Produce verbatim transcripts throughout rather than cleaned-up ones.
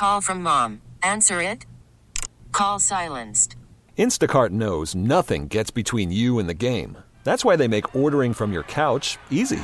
Call from mom. Answer it. Call silenced. Instacart knows nothing gets between you and the game. That's why they make ordering from your couch easy.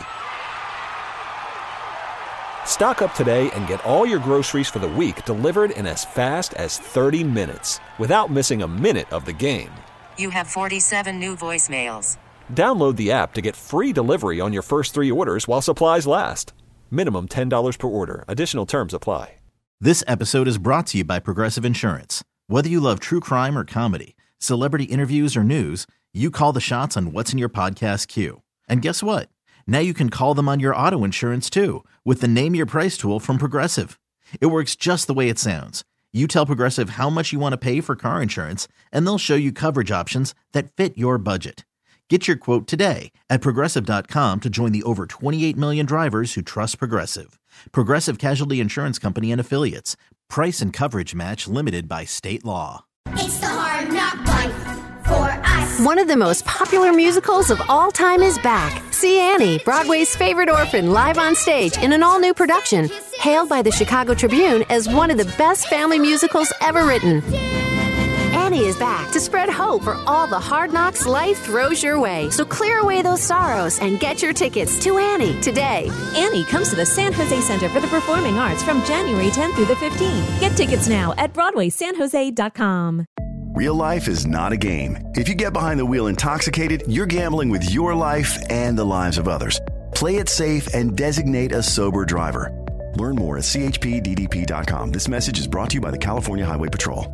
Stock up today and get all your groceries for the week delivered in as fast as thirty minutes without missing a minute of the game. You have forty-seven new voicemails. Download the app to get free delivery on your first three orders while supplies last. Minimum ten dollars per order. Additional terms apply. This episode is brought to you by Progressive Insurance. Whether you love true crime or comedy, celebrity interviews or news, you call the shots on what's in your podcast queue. And guess what? Now you can call them on your auto insurance too with the Name Your Price tool from Progressive. It works just the way it sounds. You tell Progressive how much you want to pay for car insurance, and they'll show you coverage options that fit your budget. Get your quote today at Progressive dot com to join the over twenty-eight million drivers who trust Progressive. Progressive Casualty Insurance Company and Affiliates. Price and coverage match limited by state law. It's the Hard Knock Life for us. One of the most popular musicals of all time is back. See Annie, Broadway's favorite orphan, live on stage in an all-new production, hailed by the Chicago Tribune as one of the best family musicals ever written. Annie is back to spread hope for all the hard knocks life throws your way. So clear away those sorrows and get your tickets to Annie today. Annie comes to the San Jose Center for the Performing Arts from January tenth through the fifteenth. Get tickets now at Broadway San Jose dot com. Real life is not a game. If you get behind the wheel intoxicated, you're gambling with your life and the lives of others. Play it safe and designate a sober driver. Learn more at C H P D D P dot com. This message is brought to you by the California Highway Patrol.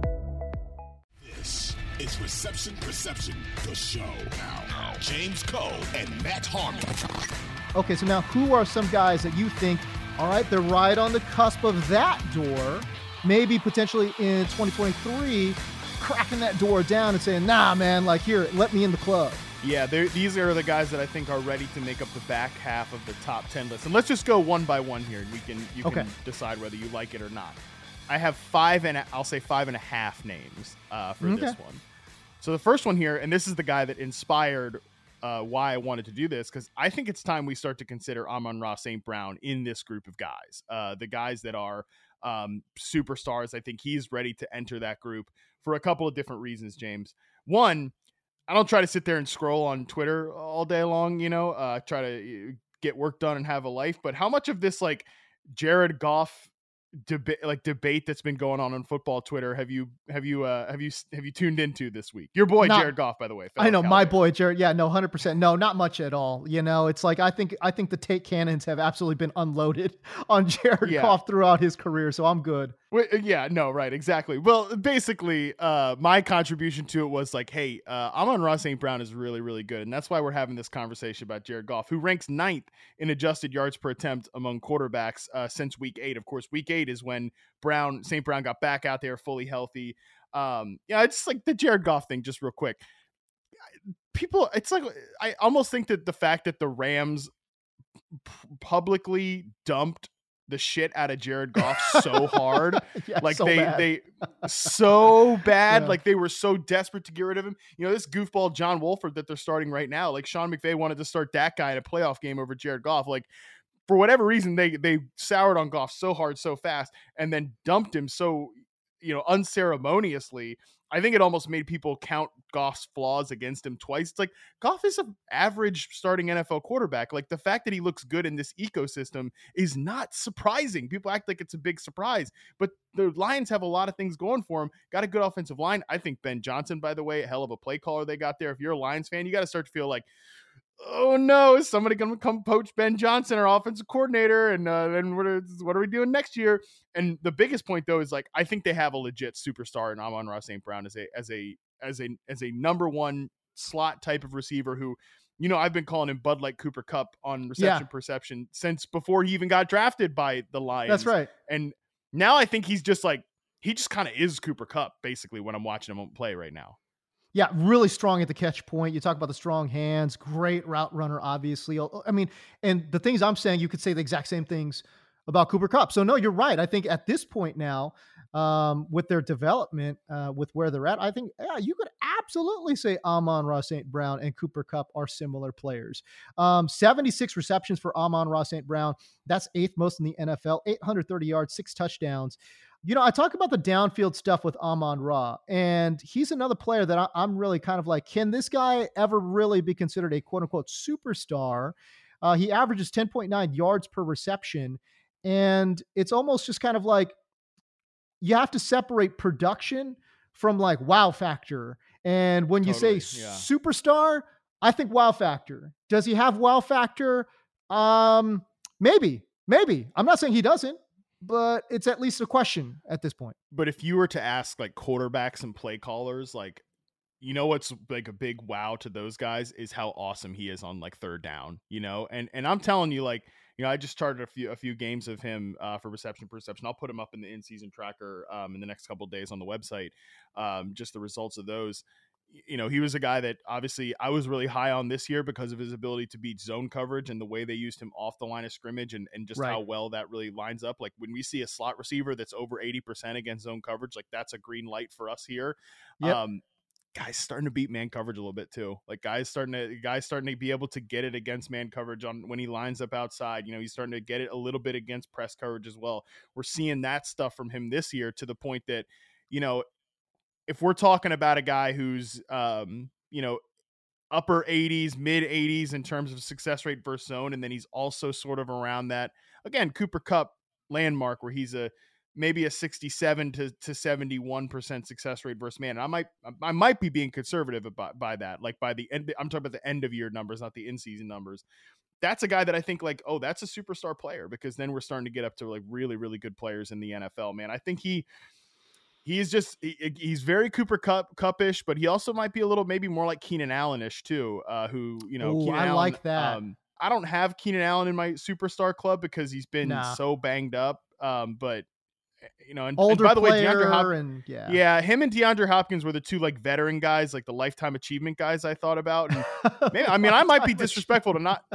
It's Reception Perception, the show. Now, James Cole and Matt Harmon. Okay, so now who are some guys that you think, all right, they're right on the cusp of that door, maybe potentially in twenty twenty-three, cracking that door down and saying, nah, man, like, here, let me in the club. Yeah, these are the guys that I think are ready to make up the back half of the top ten list. And let's just go one by one here, and we can you okay. can decide whether you like it or not. I have five and a, I'll say five and a half names uh, for okay. this one. So the first one here, and this is the guy that inspired uh, why I wanted to do this, because I think it's time we start to consider Amon-Ra Saint Brown in this group of guys. Uh, the guys that are um, superstars. I think he's ready to enter that group for a couple of different reasons, James. One, I don't try to sit there and scroll on Twitter all day long, you know, uh, try to get work done and have a life. But how much of this, like, Jared Goff debate like debate that's been going on on football Twitter have you have you uh have you have you tuned into this week? Your boy not, Jared Goff, by the way. I know Cowboy. My boy Jared. Yeah, no, one hundred percent. No, not much at all. You know, it's like I think I think the take cannons have absolutely been unloaded on Jared yeah. Goff throughout his career, so I'm good. Wait, yeah, no, right, exactly. Well, basically, uh, my contribution to it was like, hey, uh, Amon-Ra Saint Brown is really, really good, and that's why we're having this conversation about Jared Goff, who ranks ninth in adjusted yards per attempt among quarterbacks uh, since week eight. Of course, week eight is when Brown Saint Brown got back out there fully healthy. Um, yeah, it's like the Jared Goff thing, just real quick. People, it's like I almost think that the fact that the Rams p- publicly dumped the shit out of Jared Goff so hard, yeah, like so they bad. they so bad, yeah. like they were so desperate to get rid of him. You know, this goofball John Wolford that they're starting right now, like Sean McVay wanted to start that guy in a playoff game over Jared Goff. Like, for whatever reason, they they soured on Goff so hard, so fast, and then dumped him so, you know, unceremoniously. I think it almost made people count Goff's flaws against him twice. It's like, Goff is an average starting N F L quarterback. Like, the fact that he looks good in this ecosystem is not surprising. People act like it's a big surprise, but the Lions have a lot of things going for him. Got a good offensive line. I think Ben Johnson, by the way, a hell of a play caller they got there. If you're a Lions fan, you got to start to feel like, oh no, is somebody going to come poach Ben Johnson, our offensive coordinator? And uh, then what are, what are we doing next year? And the biggest point though, is like, I think they have a legit superstar in Amon-Ra Saint Brown as a, as a, as a, as a number one slot type of receiver who, you know, I've been calling him Bud Light Cooper Kupp on reception yeah. perception since before he even got drafted by the Lions. That's right. And now I think he's just like, he just kind of is Cooper Kupp basically when I'm watching him play right now. Yeah, really strong at the catch point. You talk about the strong hands, great route runner, obviously. I mean, and the things I'm saying, you could say the exact same things about Cooper Kupp. So no, you're right. I think at this point now, um, with their development, uh, with where they're at, I think, yeah, you could absolutely say Amon-Ra Saint Brown and Cooper Kupp are similar players. Um, seventy-six receptions for Amon-Ra Saint Brown. That's eighth most in the N F L, eight hundred thirty yards, six touchdowns. You know, I talk about the downfield stuff with Amon-Ra, and he's another player that I, I'm really kind of like, can this guy ever really be considered a quote unquote superstar? Uh, he averages ten point nine yards per reception. And it's almost just kind of like, you have to separate production from like wow factor. And when Totally, you say yeah. superstar, I think wow factor. Does he have wow factor? Um, maybe, maybe. I'm not saying he doesn't, but it's at least a question at this point. But if you were to ask like quarterbacks and play callers, like, you know, what's like a big wow to those guys is how awesome he is on like third down, you know? And, and I'm telling you, like, you know, I just started a few, a few games of him uh, for reception per reception. I'll put him up in the in-season tracker um, in the next couple of days on the website. Um, just the results of those. You know, he was a guy that obviously I was really high on this year because of his ability to beat zone coverage and the way they used him off the line of scrimmage and, and just Right. how well that really lines up. Like when we see a slot receiver that's over eighty percent against zone coverage, like that's a green light for us here. Yep. Um, guys starting to beat man coverage a little bit too. Like guys starting to guys starting to be able to get it against man coverage on when he lines up outside. You know, he's starting to get it a little bit against press coverage as well. We're seeing that stuff from him this year to the point that, you know, if we're talking about a guy who's, um, you know, upper eighties, mid eighties in terms of success rate versus zone, and then he's also sort of around that, again, Cooper Kupp landmark where he's a maybe a sixty-seven to seventy-one percent success rate versus man. And I might I might be being conservative by, by that. Like by the end, I'm talking about the end of year numbers, not the in-season numbers. That's a guy that I think like, oh, that's a superstar player, because then we're starting to get up to like really, really good players in the N F L, man. I think he He's just he, he's very Cooper Kupp Cup-ish, but he also might be a little maybe more like Keenan Allen-ish too. Uh, who you know, Ooh, Keenan I Allen, like that. Um, I don't have Keenan Allen in my superstar club because he's been Nah. so banged up. Um, but you know, and, Older and by the way, player DeAndre Hop- and yeah. yeah, him and DeAndre Hopkins were the two like veteran guys, like the lifetime achievement guys I thought about. And maybe, I mean, I might be disrespectful to not.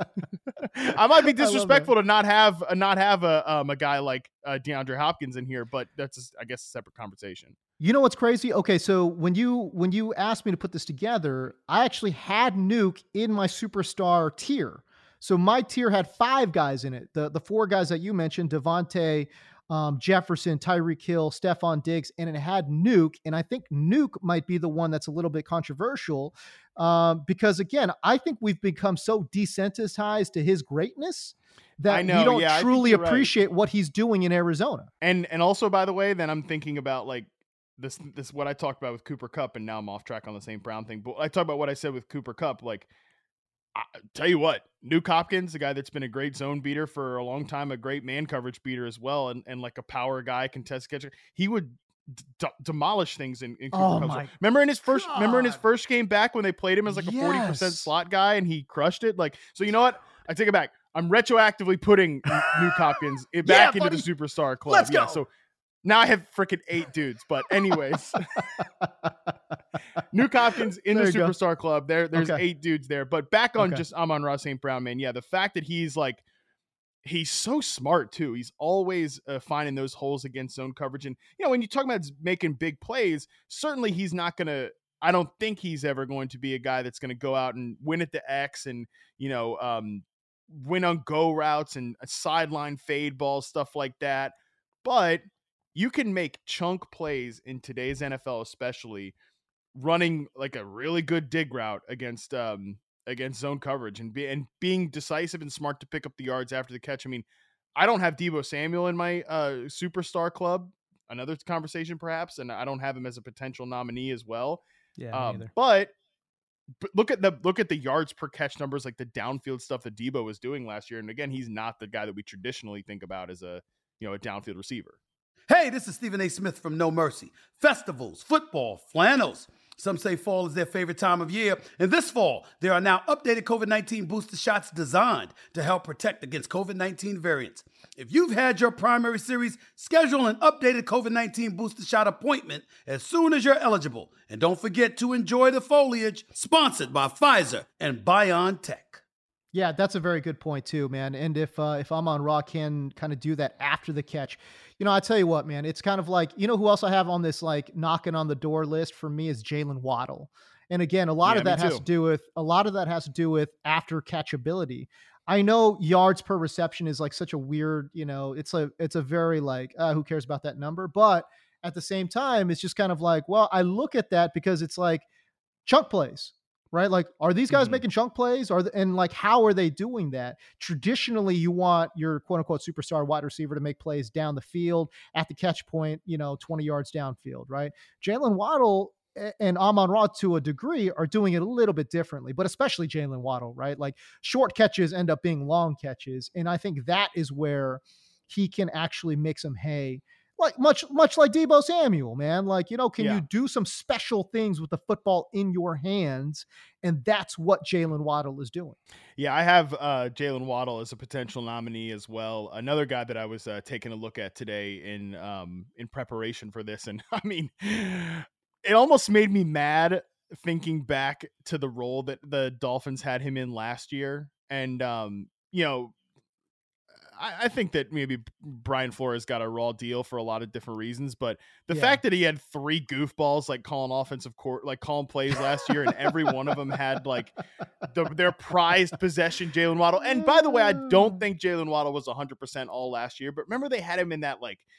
I might be disrespectful to not have uh, not have a um, a guy like uh, DeAndre Hopkins in here, but that's just, I guess a separate conversation. You know what's crazy? Okay, so when you when you asked me to put this together, I actually had Nuke in my superstar tier. So my tier had five guys in it. The the four guys that you mentioned, Devontae, um, Jefferson, Tyreek Hill, Stephon Diggs, and it had Nuke. And I think Nuke might be the one that's a little bit controversial um, because, again, I think we've become so desensitized to his greatness that I know, we don't yeah, I think truly you're right. appreciate what he's doing in Arizona. And and also, by the way, then I'm thinking about like this this what I talked about with Cooper Kupp, and now I'm off track on the Saint Brown thing. But I talk about what I said with Cooper Kupp. Like, I tell you what, Nuke Hopkins, the guy that's been a great zone beater for a long time, a great man coverage beater as well, and, and like a power guy, contest catcher, he would d- demolish things in, in Cooper Oh Kupp's my role. Remember in his first God. remember in his first game back when they played him as like a forty percent Yes. slot guy and he crushed it. Like, so you know what? I take it back. I'm retroactively putting Nuke Hopkins i- back Yeah, into buddy. the superstar club. Let's yeah, go. so now I have freaking eight dudes. But anyways, Nuke Hopkins in There the you go. superstar club. There, there's Okay. eight dudes there. But back on Okay. just Amon-Ra Saint Brown, man. Yeah, the fact that he's like, he's so smart too. He's always uh, finding those holes against zone coverage. And you know, when you talk about making big plays, certainly he's not gonna. I don't think he's ever going to be a guy that's going to go out and win at the X and you know, um, win on go routes and a sideline fade balls, stuff like that. But you can make chunk plays in today's N F L, especially running like a really good dig route against um against zone coverage and be and being decisive and smart to pick up the yards after the catch. I mean, I don't have Deebo Samuel in my uh superstar club, another conversation perhaps, and I don't have him as a potential nominee as well. Yeah, Um, but but look at the look at the yards per catch numbers, like the downfield stuff that Deebo was doing last year. And again, he's not the guy that we traditionally think about as a you know a downfield receiver. Hey, this is Stephen A. Smith from No Mercy. Festivals, football, flannels. Some say fall is their favorite time of year. And this fall, there are now updated COVID nineteen booster shots designed to help protect against COVID nineteen variants. If you've had your primary series, schedule an updated COVID nineteen booster shot appointment as soon as you're eligible. And don't forget to enjoy the foliage, sponsored by Pfizer and BioNTech. Yeah, that's a very good point too, man. And if uh, if Amon-Ra can kind of do that after the catch, you know, I tell you what, man, it's kind of like, you know, who else I have on this like knocking on the door list for me is Jalen Waddle. And again, a lot Yeah, of that me has too. to do with a lot of that has to do with after catchability. I know yards per reception is like such a weird, you know, it's a, it's a very like, uh, who cares about that number? But at the same time, it's just kind of like, well, I look at that because it's like chunk plays, right? Like, are these guys mm-hmm. making chunk plays? Are and like, how are they doing that? Traditionally, you want your quote unquote superstar wide receiver to make plays down the field at the catch point, you know, twenty yards downfield, right? Jalen Waddle and Amon-Ra to a degree are doing it a little bit differently, but especially Jalen Waddle, right? Like short catches end up being long catches. And I think that is where he can actually make some hay, like much, much like Deebo Samuel, man. Like, you know, can yeah. you do some special things with the football in your hands? And that's what Jalen Waddle is doing. Yeah, I have uh, Jalen Waddle as a potential nominee as well. Another guy that I was uh, taking a look at today in um, in preparation for this. And I mean, it almost made me mad thinking back to the role that the Dolphins had him in last year. And, um, you know, I, I think that maybe Brian Flores got a raw deal for a lot of different reasons, but the yeah. fact that he had three goofballs, like calling offensive court, like calling plays last year, and every one of them had like the, their prized possession, Jalen Waddle. And by the way, I don't think Jalen Waddle was one hundred percent all last year, but remember they had him in that like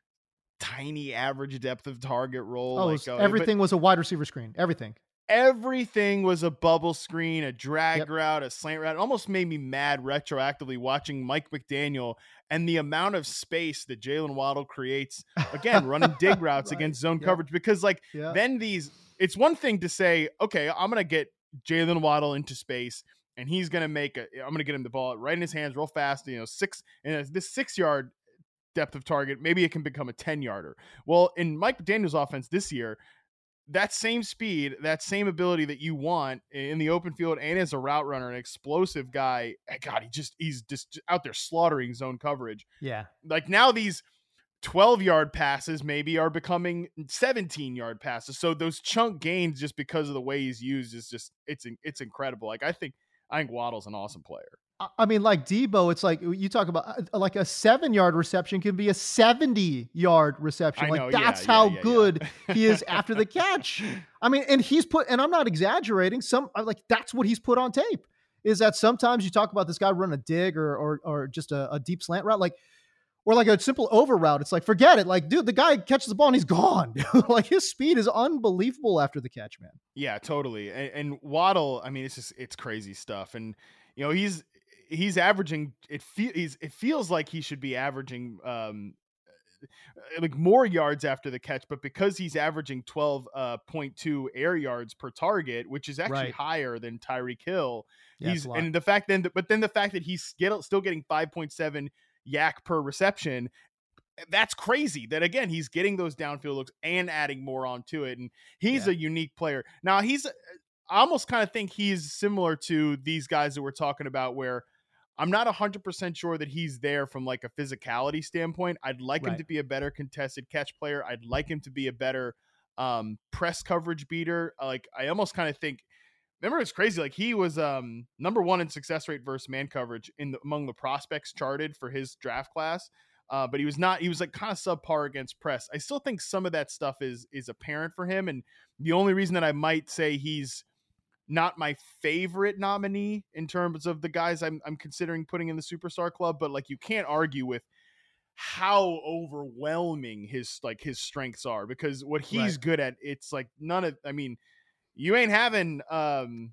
tiny average depth of target role. Oh, like, uh, everything was a wide receiver screen. Everything. Everything was a bubble screen, a drag Yep. route, a slant route. It almost made me mad retroactively watching Mike McDaniel and the amount of space that Jalen Waddle creates, again, running dig routes Right. against zone Yep. coverage. Because like Yep. then these, it's one thing to say, okay, I'm going to get Jalen Waddle into space and he's going to make a, I'm going to get him the ball right in his hands real fast, you know, six, and this six yard depth of target, maybe it can become a ten yarder. Well, in Mike McDaniel's offense this year, that same speed, that same ability that you want in the open field and as a route runner, an explosive guy, God, he just, he's just out there slaughtering zone coverage. Yeah. Like now these twelve yard passes maybe are becoming seventeen yard passes. So those chunk gains, just because of the way he's used, is just, it's, it's incredible. Like I think, I think Waddle's an awesome player. I mean, like Deebo, it's like you talk about uh, like a seven yard reception can be a seventy yard reception. I Like know, that's yeah, how yeah, yeah, good yeah. he is after the catch. I mean, and he's put, and I'm not exaggerating, some like that's what he's put on tape, is that sometimes you talk about this guy run a dig or, or, or just a, a deep slant route, like, or like a simple over route. It's like, forget it. Like, dude, the guy catches the ball and he's gone. Like his speed is unbelievable after the catch, man. Yeah, totally. And, and Waddle, I mean, it's just, it's crazy stuff. And, you know, he's, he's averaging, it feels, he's, it feels like he should be averaging, um, like more yards after the catch, but because he's averaging twelve point two air yards per target, which is actually Right. higher than Tyreek Hill. Yeah, he's, it's a lot. and the fact then, but then the fact that he's get, still getting five point seven yak per reception, that's crazy. That again, he's getting those downfield looks and adding more onto it. And he's Yeah. a unique player. Now he's, I almost kind of think he's similar to these guys that we're talking about, where I'm not one hundred percent sure that he's there from like a physicality standpoint. I'd like him Right. to be a better contested catch player. I'd like him to be a better um, press coverage beater. Like I almost kind of think, remember it's crazy. Like he was um, number one in success rate versus man coverage in the, among the prospects charted for his draft class. Uh, but he was not, he was like kind of subpar against press. I still think some of that stuff is, is apparent for him. And the only reason that I might say he's not my favorite nominee in terms of the guys I'm, I'm considering putting in the superstar club, but like you can't argue with how overwhelming his, like his strengths are, because what he's Right. good at, it's like none of, I mean, you ain't having, um,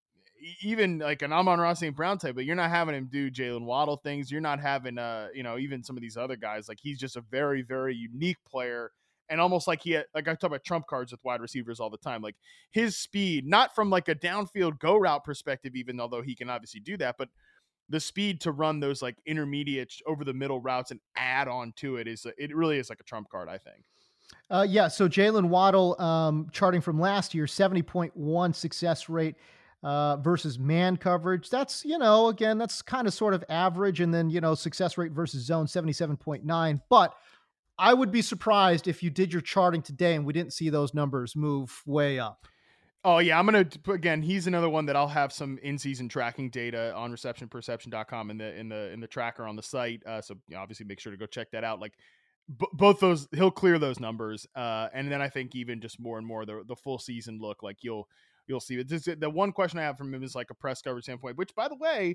even like an Amon-Ra Saint Brown type, but you're not having him do Jalen Waddle things. You're not having, uh, you know, even some of these other guys. Like he's just a very, very unique player, and almost like he had, like I talk about trump cards with wide receivers all the time. Like his speed, not from like a downfield go route perspective, even although he can obviously do that, but the speed to run those like intermediate over the middle routes and add on to it is, it really is like a trump card, I think. Uh, yeah. So Jalen Waddle, um, charting from last year, seventy point one success rate uh, versus man coverage. That's, you know, again, that's kind of sort of average. And then, you know, success rate versus zone, seventy-seven point nine. But I would be surprised if you did your charting today and we didn't see those numbers move way up. Oh yeah. I'm going to, again, he's another one that I'll have some in-season tracking data on reception perception dot com in the, in the, in the tracker on the site. Uh, so you know, obviously make sure to go check that out. Like b- both those, he'll clear those numbers. Uh, and then I think even just more and more the, the full season look, like you'll, you'll see it. This, the one question I have from him is like a press coverage standpoint, which by the way,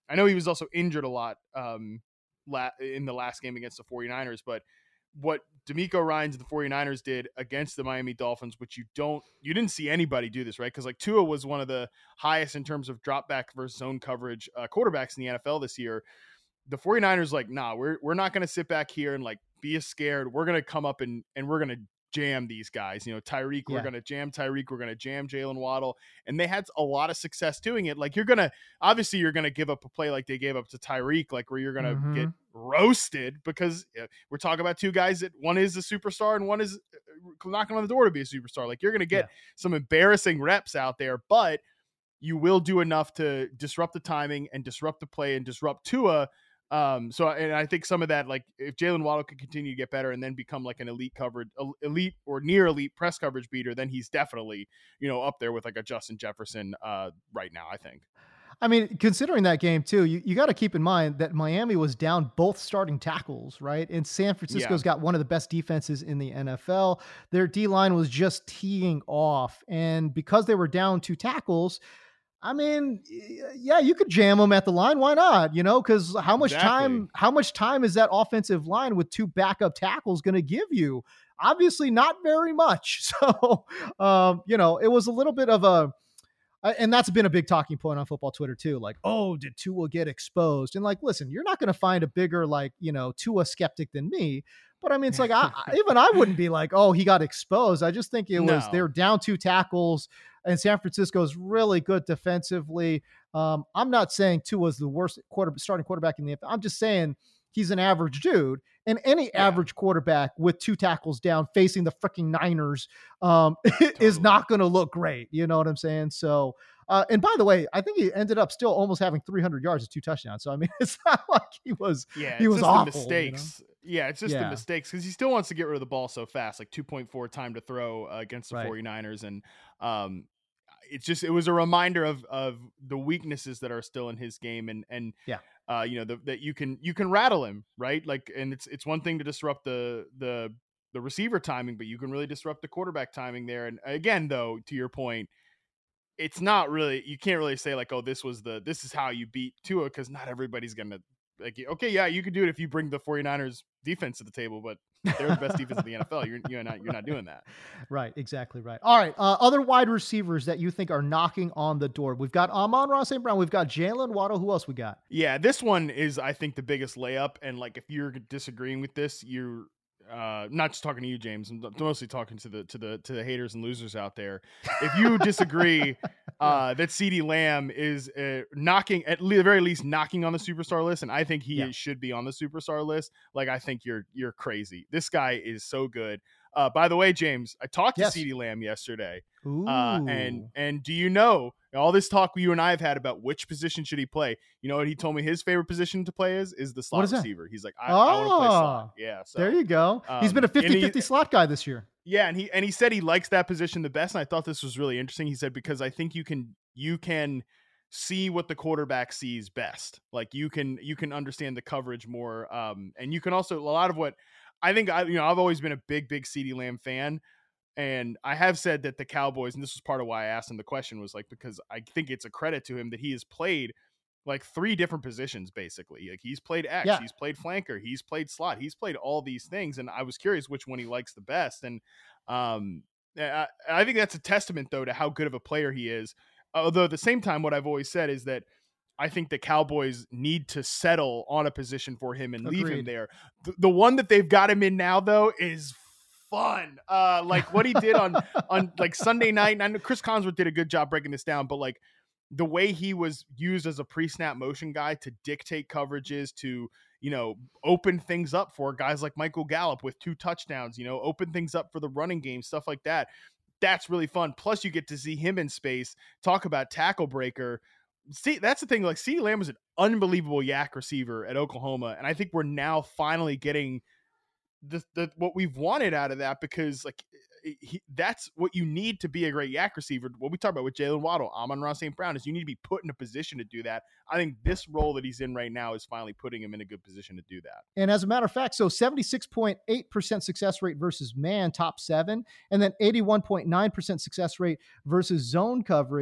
I know he was also injured a lot um, la- in the last game against the 49ers, but what DeMeco Ryans and the 49ers did against the Miami Dolphins, which you don't, you didn't see anybody do this, right? Because like Tua was one of the highest in terms of drop back versus zone coverage uh, quarterbacks in the N F L this year. The 49ers like, nah, we're we're not going to sit back here and like be as scared. We're going to come up and and we're going to jam these guys. You know, Tyreek, yeah. we're going to jam Tyreek. We're going to jam Jalen Waddle. And they had a lot of success doing it. Like you're going to, obviously you're going to give up a play like they gave up to Tyreek, like where you're going to mm-hmm. get roasted because we're talking about two guys that one is a superstar and one is knocking on the door to be a superstar. Like you're going to get yeah. some embarrassing reps out there, but you will do enough to disrupt the timing and disrupt the play and disrupt Tua. Um, so, and I think some of that, like if Jalen Waddle could continue to get better and then become like an elite coverage, elite or near elite press coverage beater, then he's definitely, you know, up there with like a Justin Jefferson uh, right now, I think. I mean, considering that game too, you, you got to keep in mind that Miami was down both starting tackles, right? And San Francisco's yeah. got one of the best defenses in the N F L. Their D-line was just teeing off. And because they were down two tackles, I mean, yeah, you could jam them at the line. Why not? You know, because how much exactly. time, how much time is that offensive line with two backup tackles going to give you? Obviously not very much. So, um, you know, it was a little bit of a, and that's been a big talking point on football Twitter too. Like, oh, did Tua get exposed? And like, listen, you're not going to find a bigger, like, you know, Tua skeptic than me. But I mean, it's like, I, even I wouldn't be like, oh, he got exposed. I just think it was, no. they're down two tackles and San Francisco's really good defensively. Um, I'm not saying Tua's the worst quarter, starting quarterback in the N F L. I'm just saying he's an average dude, and any yeah. average quarterback with two tackles down facing the freaking Niners um, totally. is not going to look great. You know what I'm saying? So, uh, and by the way, I think he ended up still almost having three hundred yards and two touchdowns. So, I mean, it's not like he was, yeah, he was just awful. The mistakes. You know? Yeah, it's just yeah. the mistakes because he still wants to get rid of the ball so fast, like two point four time to throw uh, against the right. 49ers. And um, it's just, it was a reminder of, of the weaknesses that are still in his game. And, and, yeah, uh, you know, the, that you can, you can rattle him, right? Like, and it's, it's one thing to disrupt the, the, the receiver timing, but you can really disrupt the quarterback timing there. And again, though, to your point, it's not really, you can't really say like, oh, this was the, this is how you beat Tua, because not everybody's going to, like, okay, yeah, you could do it if you bring the 49ers defense to the table, but they're the best defense in the N F L. You're, you're not, you're not doing that. Right. Exactly right. All right. Uh, other wide receivers that you think are knocking on the door. We've got Amon-Ra Saint Brown. We've got Jalen Waddle. Who else we got? Yeah. This one is, I think, the biggest layup. And like, if you're disagreeing with this, you're uh, not just talking to you, James. I'm mostly talking to the, to the, to the haters and losers out there. If you disagree, uh, that CeeDee Lamb is uh, knocking, at the very least, knocking on the superstar list, and I think he yeah. should be on the superstar list. Like, I think you're you're crazy. This guy is so good. Uh, by the way, James, I talked yes. to CeeDee Lamb yesterday, uh, and and do you know all this talk you and I have had about which position should he play? You know what he told me his favorite position to play is is the slot receiver. That? He's like, I, oh, I want to play slot. Yeah, so, there you go. Um, He's been a fifty-fifty slot guy this year. Yeah, and he and he said he likes that position the best, and I thought this was really interesting. He said, because I think you can you can see what the quarterback sees best. Like you can you can understand the coverage more, um, and you can also, a lot of what I think, I you know I've always been a big big CeeDee Lamb fan, and I have said that the Cowboys, and this was part of why I asked him the question, was like because I think it's a credit to him that he has played like three different positions basically. Like he's played X, yeah. he's played flanker, he's played slot, he's played all these things, and I was curious which one he likes the best. And um, I, I think that's a testament though to how good of a player he is. Although at the same time, what I've always said is that I think the Cowboys need to settle on a position for him and Agreed. leave him there. The, the one that they've got him in now though is fun. Uh, like what he did on on like Sunday night. And I know Chris Collinsworth did a good job breaking this down, but like the way he was used as a pre-snap motion guy to dictate coverages, to, you know, open things up for guys like Michael Gallup with two touchdowns, you know, open things up for the running game, stuff like that. That's really fun. Plus you get to see him in space, talk about tackle breaker. See, that's the thing. Like CeeDee Lamb was an unbelievable yak receiver at Oklahoma. And I think we're now finally getting the, the, what we've wanted out of that, because like, He, that's what you need to be a great yak receiver. What we talk about with Jalen Waddle, Amon-Ra Saint Brown, is you need to be put in a position to do that. I think this role that he's in right now is finally putting him in a good position to do that. And as a matter of fact, so seventy-six point eight percent success rate versus man, top seven, and then eighty-one point nine percent success rate versus zone coverage.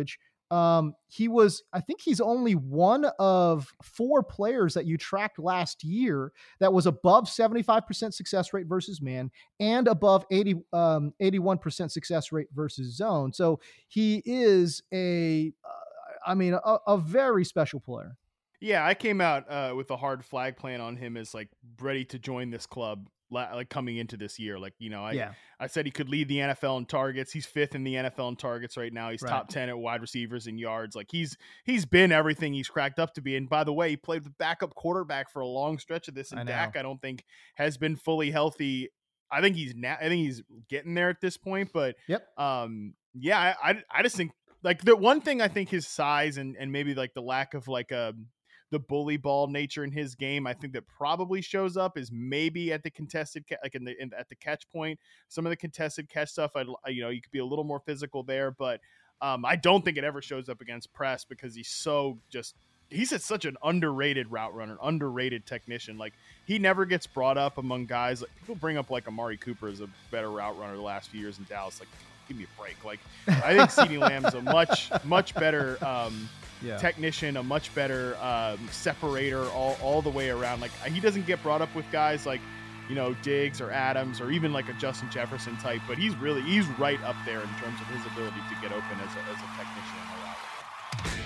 Um, he was, I think he's only one of four players that you tracked last year that was above seventy-five percent success rate versus man and above eighty, um, eighty-one percent success rate versus zone. So he is a, uh, I mean, a, a very special player. Yeah, I came out uh, with a hard flag plan on him as like ready to join this club, like coming into this year. Like, you know, I yeah. I said he could lead the N F L in targets. He's fifth in the N F L in targets right now. He's Right. top ten at wide receivers and yards. Like he's he's been everything he's cracked up to be. And by the way, he played with backup quarterback for a long stretch of this. And I Dak, know. I don't think has been fully healthy. I think he's now. I think he's getting there at this point. But Yep. um, yeah, I I, I just think like the one thing I think his size and and maybe like the lack of like a the bully ball nature in his game, I think that probably shows up is maybe at the contested, like in the, in, at the catch point, some of the contested catch stuff. I, you know, you could be a little more physical there, but um, I don't think it ever shows up against press because he's so just, he's at such an underrated route runner, underrated technician. Like he never gets brought up among guys. Like people bring up like Amari Cooper as a better route runner the last few years in Dallas. Like, give me a break. Like I think CeeDee Lamb's a much, much better, um, Yeah. technician, a much better um, separator all, all the way around. Like he doesn't get brought up with guys like, you know, Diggs or Adams or even like a Justin Jefferson type, but he's really, he's right up there in terms of his ability to get open as a, as a technician in the route.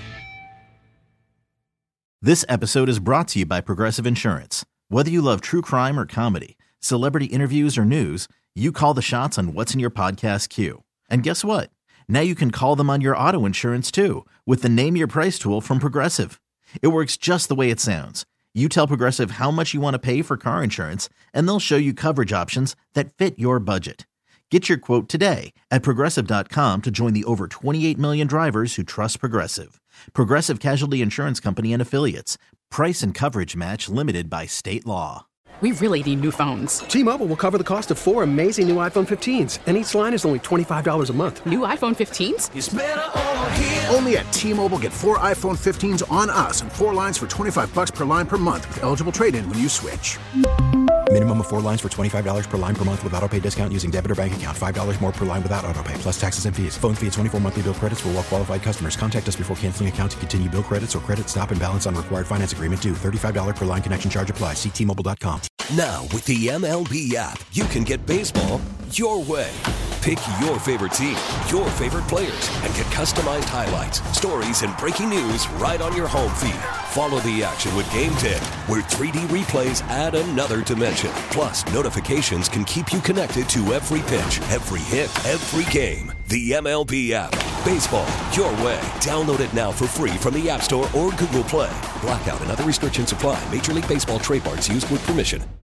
This episode is brought to you by Progressive Insurance. Whether you love true crime or comedy, celebrity interviews or news, you call the shots on what's in your podcast queue. And guess what? Now you can call them on your auto insurance too with the Name Your Price tool from Progressive. It works just the way it sounds. You tell Progressive how much you want to pay for car insurance, and they'll show you coverage options that fit your budget. Get your quote today at Progressive dot com to join the over twenty-eight million drivers who trust Progressive. Progressive Casualty Insurance Company and Affiliates. Price and coverage match limited by state law. We really need new phones. T-Mobile will cover the cost of four amazing new iPhone fifteens, and each line is only twenty-five dollars a month. New iPhone fifteens? It's better over here. Only at T-Mobile, get four iPhone fifteens on us and four lines for twenty-five bucks per line per month with eligible trade-in when you switch. Minimum of four lines for twenty-five dollars per line per month with autopay discount using debit or bank account. five dollars more per line without autopay, plus taxes and fees. Phone fee at twenty-four monthly bill credits for well-qualified customers. Contact us before canceling account to continue bill credits or credit stop and balance on required finance agreement due. thirty-five dollars per line connection charge applies. See T Mobile dot com. Now, with the M L B app, you can get baseball your way. Pick your favorite team, your favorite players, and get customized highlights, stories, and breaking news right on your home feed. Follow the action with Game ten, where three D replays add another dimension. Plus, notifications can keep you connected to every pitch, every hit, every game. The M L B app. Baseball your way. Download it now for free from the App Store or Google Play. Blackout and other restrictions apply. Major League Baseball trademarks used with permission.